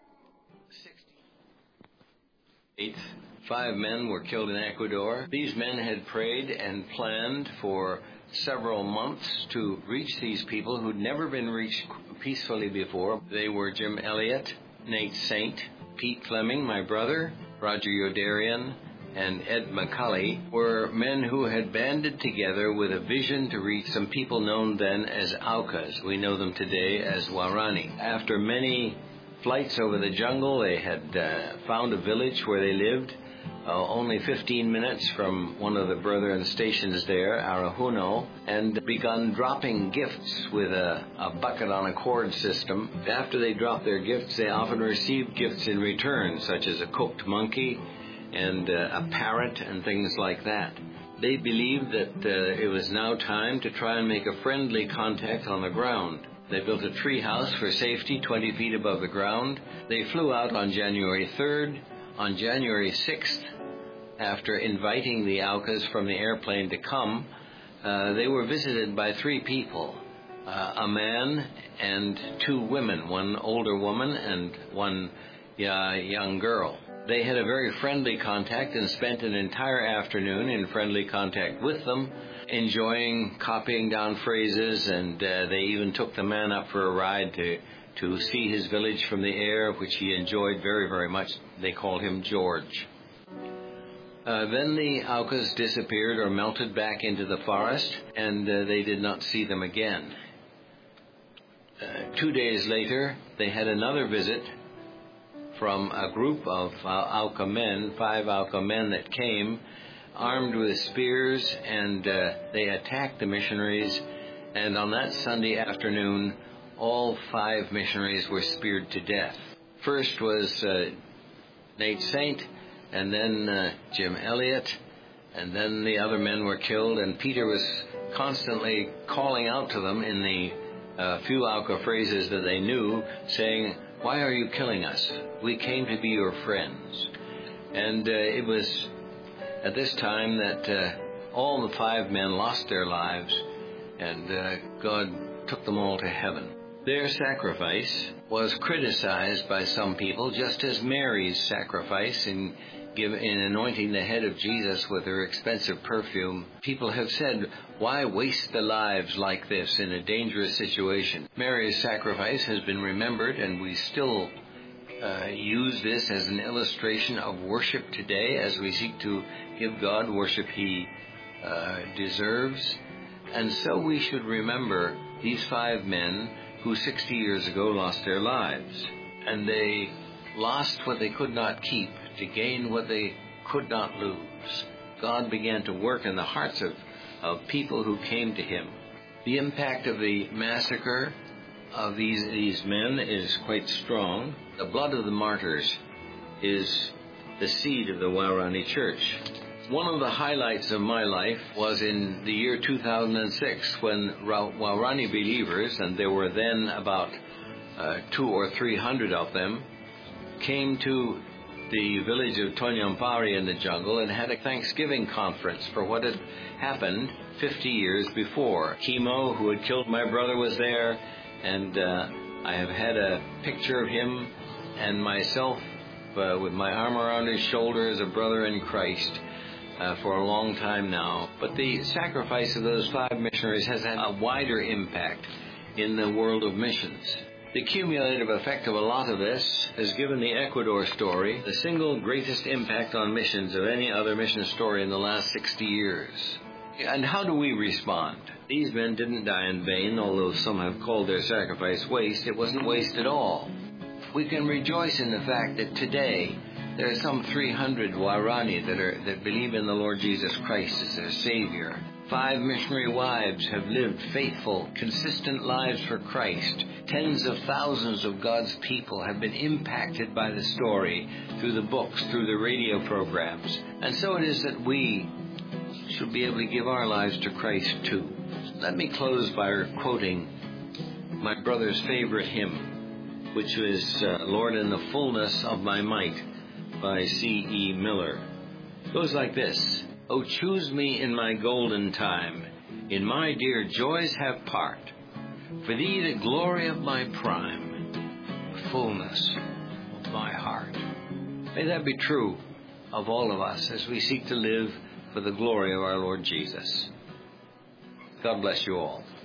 5 men were killed in Ecuador. These men had prayed and planned for several months to reach these people who'd never been reached peacefully before. They were Jim Elliott, Nate Saint, Pete Fleming, my brother, Roger Yodarian, and Ed McCulley were men who had banded together with a vision to reach some people known then as Aucas. We know them today as Waorani. After many flights over the jungle, they had found a village where they lived, only 15 minutes from one of the brethren stations there, Arahuno, and begun dropping gifts with a bucket on a cord system. After they dropped their gifts, they often received gifts in return, such as a cooked monkey and a parrot and things like that. They believed that it was now time to try and make a friendly contact on the ground. They built a tree house for safety 20 feet above the ground. They flew out on January 3rd. On January 6th, after inviting the Aucas from the airplane to come, they were visited by 3 people, a man and 2 women, one older woman and one young girl. They had a very friendly contact and spent an entire afternoon in friendly contact with them, enjoying copying down phrases, and they even took the man up for a ride to see his village from the air, which he enjoyed very, very much. They called him George. Then the Aucas disappeared or melted back into the forest, and they did not see them again. 2 days later, they had another visit from a group of Auca men, 5 Auca men that came, armed with spears, and they attacked the missionaries. And on that Sunday afternoon, all 5 missionaries were speared to death. First was Nate Saint, and then Jim Elliott, and then the other men were killed, and Peter was constantly calling out to them in the few Auca phrases that they knew, saying, "Why are you killing us? We came to be your friends." And it was at this time that all the 5 men lost their lives, and God took them all to heaven. Their sacrifice was criticized by some people, just as Mary's sacrifice in anointing the head of Jesus with her expensive perfume. People have said, why waste the lives like this in a dangerous situation? Mary's sacrifice has been remembered, and we still use this as an illustration of worship today as we seek to give God worship He deserves. And so we should remember these 5 men who 60 years ago lost their lives. And they lost what they could not keep to gain what they could not lose. God began to work in the hearts of people who came to Him. The impact of the massacre of these men is quite strong. The blood of the martyrs is the seed of the Waorani Church. One of the highlights of my life was in the year 2006 when Waorani believers, and there were then about 200 or 300 of them, came to the village of Tonyampari in the jungle and had a Thanksgiving conference for what had happened 50 years before. Kimo, who had killed my brother, was there, and I have had a picture of him and myself with my arm around his shoulder as a brother in Christ for a long time now. But the sacrifice of those 5 missionaries has had a wider impact in the world of missions. The cumulative effect of a lot of this has given the Ecuador story the single greatest impact on missions of any other mission story in the last 60 years. And how do we respond? These men didn't die in vain, although some have called their sacrifice waste. It wasn't waste at all. We can rejoice in the fact that today there are some 300 Waorani that believe in the Lord Jesus Christ as their Savior. 5 missionary wives have lived faithful, consistent lives for Christ. Tens of thousands of God's people have been impacted by the story through the books, through the radio programs. And so it is that we should be able to give our lives to Christ too. Let me close by quoting my brother's favorite hymn, which is Lord in the Fullness of My Might by C.E. Miller. It goes like this. Oh, choose me in my golden time, in my dear joys have part. For thee the glory of my prime, the fullness of my heart. May that be true of all of us as we seek to live for the glory of our Lord Jesus. God bless you all.